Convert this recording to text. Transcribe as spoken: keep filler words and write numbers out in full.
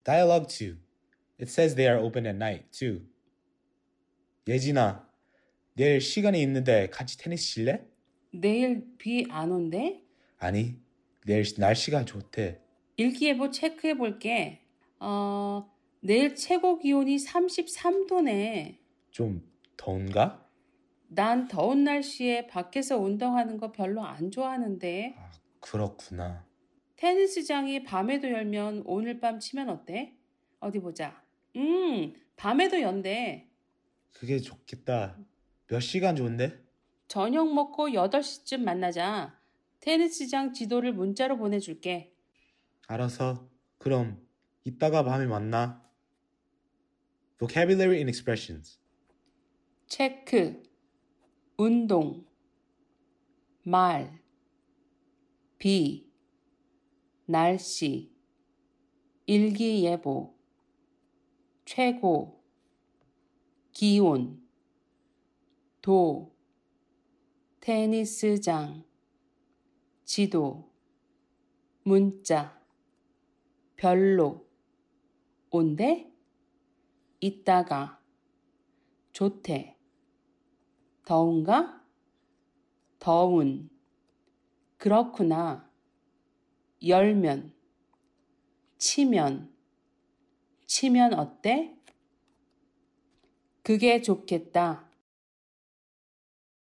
Dialogue two. It says they are open at night, too. 예진아, 내일 시간이 있는데 같이 테니스 칠래? 내일 비 안 온대? 아니, 내일 날씨가 좋대. 일기예보 체크해 볼게. 어, 내일 최고 기온이 삼십삼 도네. 좀 더운가? 난 더운 날씨에 밖에서 운동하는 거 별로 안 좋아하는데. 아, 그렇구나. 테니스장이 밤에도 열면 오늘 밤 치면 어때? 어디 보자. 음, 밤에도 연대. 그게 좋겠다. 몇 시간 좋은데? 저녁 먹고 여덟 시쯤 만나자. 테니스장 지도를 문자로 보내줄게. 알았어. 그럼 이따가 밤에 만나. Vocabulary and expressions. 체크, 운동, 말, 비, 날씨, 일기예보, 최고, 기온, 도, 테니스장, 지도, 문자, 별로, 온대, 이따가, 좋대, 더운가? 더운, 그렇구나, 열면, 치면, 치면 어때? 그게 좋겠다.